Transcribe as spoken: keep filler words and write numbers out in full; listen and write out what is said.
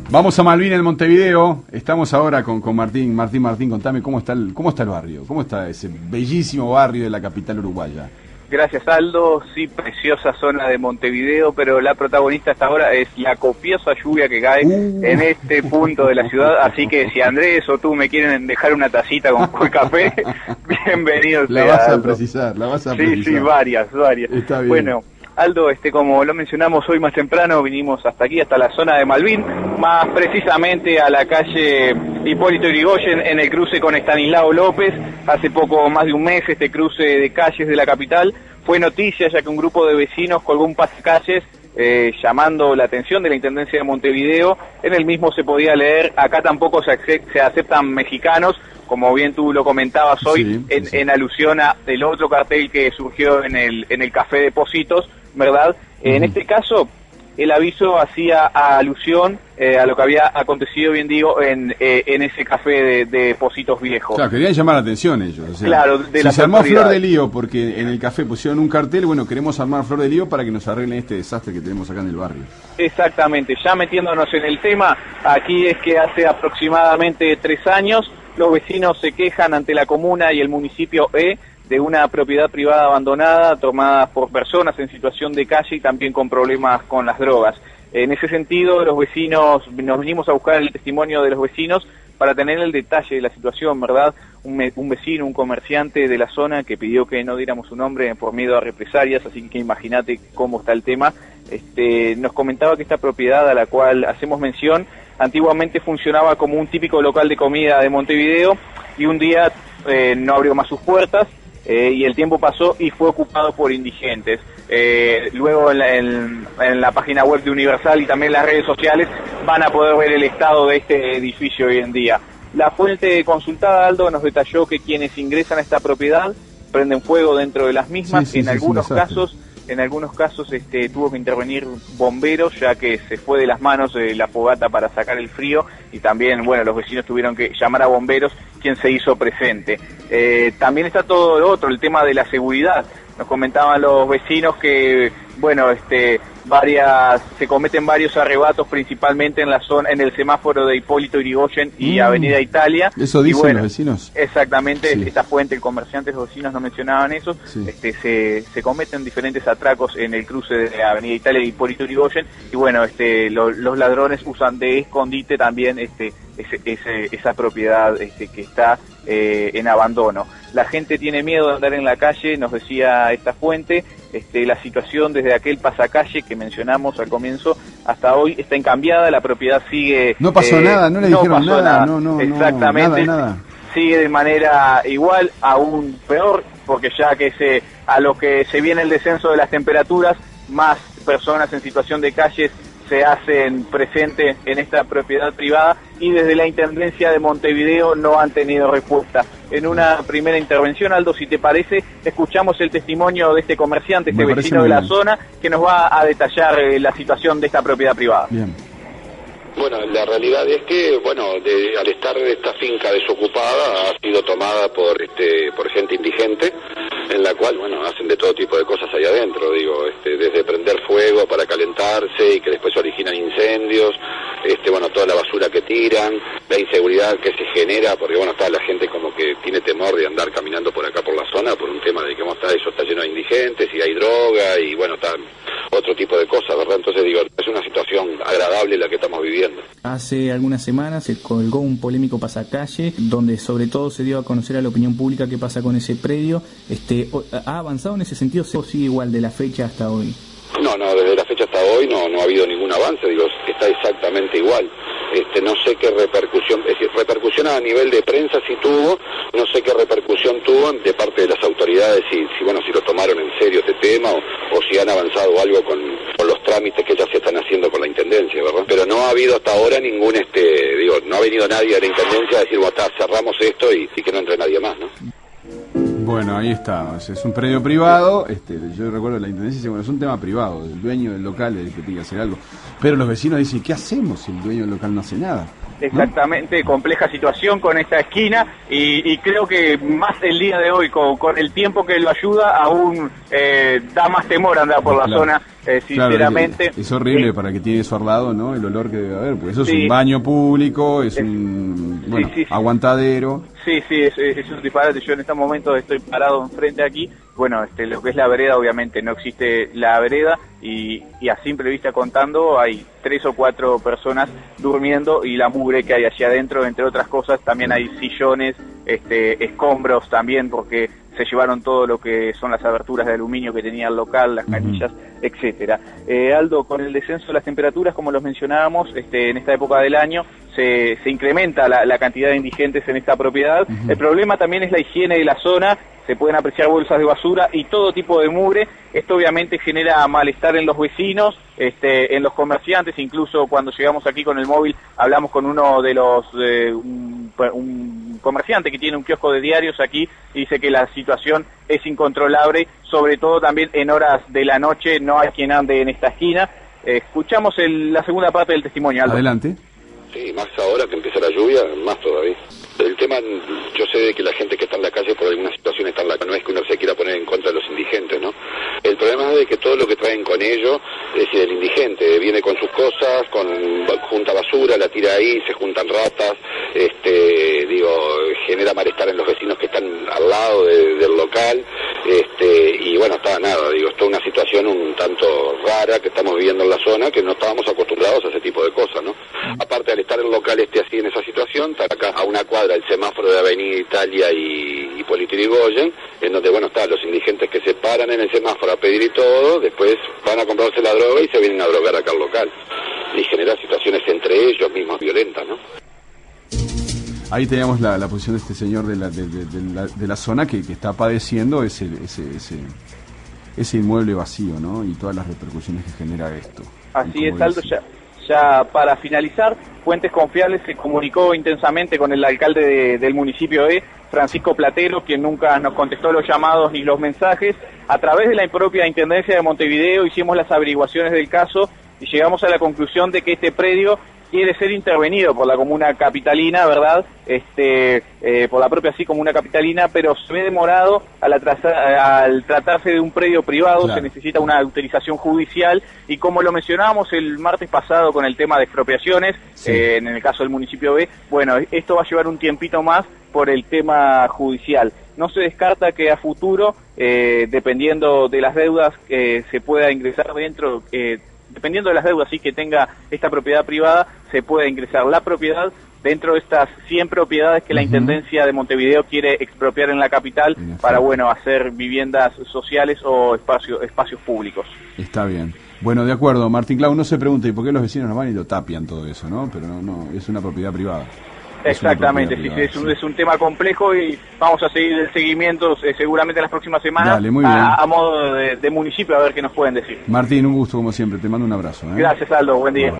Vamos a Malvin en Montevideo. Estamos ahora con, con Martín. Martín, Martín, contame cómo está el, cómo está el barrio. ¿Cómo está ese bellísimo barrio de la capital uruguaya? Gracias, Aldo. Sí, preciosa zona de Montevideo, pero la protagonista hasta ahora es la copiosa lluvia que cae uh. en este punto de la ciudad. Así que si Andrés o tú me quieren dejar una tacita con, con café, bienvenidos. La vas a precisar, la vas a sí, precisar. Sí, sí, varias, varias. Está bien. Bueno, Aldo, este, como lo mencionamos hoy más temprano, vinimos hasta aquí, hasta la zona de Malvin, más precisamente a la calle Hipólito Yrigoyen, en el cruce con Estanislao López. Hace poco más de un mes este cruce de calles de la capital fue noticia, ya que un grupo de vecinos colgó un pasacalles eh, llamando la atención de la Intendencia de Montevideo. En el mismo se podía leer: acá tampoco se, se aceptan mexicanos, como bien tú lo comentabas hoy, sí, en, sí. en alusión a el otro cartel que surgió en el en el Café de Pocitos, ¿verdad? Uh-huh. En este caso, el aviso hacía alusión eh, a lo que había acontecido, bien digo, en eh, en ese café de, de Pocitos Viejos. Claro, querían llamar la atención ellos. O sea, claro, de si se armó flor de lío porque en el café pusieron un cartel, bueno, queremos armar flor de lío para que nos arreglen este desastre que tenemos acá en el barrio. Exactamente. Ya metiéndonos en el tema, aquí es que hace aproximadamente tres años los vecinos se quejan ante la comuna y el municipio E de una propiedad privada abandonada tomada por personas en situación de calle y también con problemas con las drogas. En ese sentido, los vecinos, nos vinimos a buscar el testimonio de los vecinos para tener el detalle de la situación, ¿verdad? Un, me, un vecino, un comerciante de la zona que pidió que no diéramos su nombre por miedo a represalias, así que imagínate cómo está el tema. Este, nos comentaba que esta propiedad a la cual hacemos mención antiguamente funcionaba como un típico local de comida de Montevideo y un día eh, no abrió más sus puertas. Eh, y el tiempo pasó y fue ocupado por indigentes. Eh, luego en la, en, en la página web de Universal y también las redes sociales van a poder ver el estado de este edificio hoy en día. La fuente consultada, Aldo, nos detalló que quienes ingresan a esta propiedad prenden fuego dentro de las mismas. Sí, sí, en sí, algunos casos en algunos casos este, tuvo que intervenir bomberos, ya que se fue de las manos de la fogata para sacar el frío, y también, bueno, los vecinos tuvieron que llamar a bomberos, quien se hizo presente. Eh, también está todo lo otro, el tema de la seguridad. Nos comentaban los vecinos que, bueno, este, varias, se cometen varios arrebatos, principalmente en la zona, en el semáforo de Hipólito Yrigoyen y mm. Avenida Italia. Eso dicen, bueno, los vecinos. Exactamente, sí. Esta fuente, el comerciante, los vecinos no mencionaban eso. Sí. Este, se, se cometen diferentes atracos en el cruce de Avenida Italia y Hipólito Yrigoyen, y bueno, este, lo, los ladrones usan de escondite también este, ese, ese, esa propiedad este, que está eh, en abandono. La gente tiene miedo de andar en la calle, nos decía esta fuente. Este, la situación desde aquel pasacalle que mencionamos al comienzo hasta hoy está incambiada, la propiedad sigue... No pasó eh, nada, no le no dijeron nada, nada, no, no, exactamente, nada, nada. Sigue de manera igual, aún peor, porque ya que se a lo que se viene el descenso de las temperaturas, más personas en situación de calles se hacen presentes en esta propiedad privada, y desde la Intendencia de Montevideo no han tenido respuesta. En una primera intervención, Aldo, si te parece, escuchamos el testimonio de este comerciante, este vecino de la zona, que nos va a detallar eh, la situación de esta propiedad privada. Bien. Bueno, la realidad es que, bueno, de, al estar esta finca desocupada, ha sido tomada por este por gente indigente, en la cual, bueno, hacen de todo tipo de cosas ahí adentro, digo, este, desde prender fuego para calentarse y que después originan incendios, este, bueno, toda la basura que tiran, la inseguridad que se genera, porque, bueno, está la gente como que tiene temor de andar caminando por acá por la zona por un tema de que, bueno, está, eso está lleno de indigentes y hay droga y, bueno, está otro tipo de cosas, ¿verdad? Entonces, digo, es una situación agradable la que estamos viviendo. Hace algunas semanas se colgó un polémico pasacalle donde sobre todo se dio a conocer a la opinión pública qué pasa con ese predio. Este, ¿ha avanzado en ese sentido o sigue igual de la fecha hasta hoy? No, no, desde la fecha hasta hoy no, no ha habido ningún avance, digo, está exactamente igual. Este, no sé qué repercusión, es decir, repercusión a nivel de prensa sí tuvo, no sé qué repercusión tuvo de parte de las autoridades, si, si bueno, si lo tomaron en serio este tema o, o si han avanzado algo con, con los trámites que ya se están haciendo con la Intendencia, ¿verdad? Pero no ha habido hasta ahora ningún, este, digo, no ha venido nadie a la Intendencia a decir, bueno, está, cerramos esto y, y que no entre nadie más, ¿no? Bueno, ahí está, es un predio privado, este, yo recuerdo que la Intendencia dice, bueno, es un tema privado, el dueño del local es el que tiene que hacer algo, pero los vecinos dicen, ¿qué hacemos si el dueño del local no hace nada? Exactamente, ¿no? Compleja situación con esta esquina, y, y creo que más el día de hoy, con, con el tiempo que lo ayuda, aún eh, da más temor andar por la claro. zona eh, sinceramente. Claro, es, es horrible eh, para el que tiene eso al lado, ¿no? El olor que debe haber, porque eso sí, es un baño público, es, es un bueno, sí, sí, sí. aguantadero. Sí, sí, es, es un disparate. Yo en este momento estoy parado enfrente aquí. Bueno, este, lo que es la vereda, obviamente no existe la vereda y, y a simple vista contando hay tres o cuatro personas durmiendo y la mugre que hay allá adentro, entre otras cosas, también hay sillones, este, escombros también, porque se llevaron todo lo que son las aberturas de aluminio que tenía el local, las canillas, uh-huh. etcétera. Eh, Aldo, con el descenso de las temperaturas, como los mencionábamos, este, en esta época del año se, se incrementa la, la cantidad de indigentes en esta propiedad. Uh-huh. El problema también es la higiene de la zona. Se pueden apreciar bolsas de basura y todo tipo de mugre. Esto obviamente genera malestar en los vecinos, este, en los comerciantes. Incluso cuando llegamos aquí con el móvil hablamos con uno de los eh, un, un comerciante que tiene un kiosco de diarios aquí y dice que la situación es incontrolable, sobre todo también en horas de la noche. No hay quien ande en esta esquina. Eh, escuchamos el, la segunda parte del testimonio, Aldo. Adelante. Sí, más ahora que empieza la lluvia, más todavía. El tema, yo sé de que la gente que está en la calle por alguna situación está en la calle, no es que uno se quiera poner en contra de los indigentes, ¿no? El problema es de que todo lo que traen con ellos, es decir, el indigente viene con sus cosas, con junta basura, la tira ahí, se juntan ratas, este, digo, genera malestar en los vecinos que están al lado de, del local, este, y bueno, está nada, digo, es toda una situación un tanto rara que estamos viviendo en la zona, que no estábamos acostumbrados a ese tipo de cosas, ¿no? Aparte, al estar el local este así en esa situación, está acá a una cuadra el semáforo de Avenida Italia y Hipólito Yrigoyen, en donde, bueno, están los indigentes que se paran en el semáforo a pedir y todo, después van a comprarse la droga y se vienen a drogar acá al local. Y genera situaciones entre ellos mismos violentas, ¿no? Ahí teníamos la, la posición de este señor de la, de, de, de la, de la zona que, que está padeciendo ese, ese, ese, ese inmueble vacío, ¿no? Y todas las repercusiones que genera esto. Así es, Aldo, ya, ya para finalizar, Fuentes Confiables se comunicó intensamente con el alcalde de, del municipio E, Francisco Platero, quien nunca nos contestó los llamados ni los mensajes. A través de la propia Intendencia de Montevideo hicimos las averiguaciones del caso y llegamos a la conclusión de que este predio quiere ser intervenido por la comuna capitalina, ¿verdad? Este, eh, por la propia sí comuna capitalina, pero se ve demorado al, atrasar, al tratarse de un predio privado, claro. Se necesita una autorización judicial y como lo mencionábamos el martes pasado con el tema de expropiaciones, sí. eh, en el caso del municipio B, bueno, esto va a llevar un tiempito más por el tema judicial. No se descarta que a futuro, eh, dependiendo de las deudas, eh, se pueda ingresar dentro, eh, dependiendo de las deudas sí que tenga esta propiedad privada, se puede ingresar la propiedad dentro de estas cien propiedades que la uh-huh. Intendencia de Montevideo quiere expropiar en la capital para, bueno, hacer viviendas sociales o espacio, espacios públicos. Está bien. Bueno, de acuerdo, Martín Clau, no se pregunta ¿y por qué los vecinos nos van y lo tapian todo eso, no? Pero no, no, es una propiedad privada. Exactamente, sí, sí, es, un, es un tema complejo y vamos a seguir el seguimiento eh, seguramente en las próximas semanas. Dale, muy bien. A, a modo de, de municipio a ver qué nos pueden decir. Martín, un gusto como siempre, te mando un abrazo. ¿eh? Gracias, Aldo, buen día. Bueno.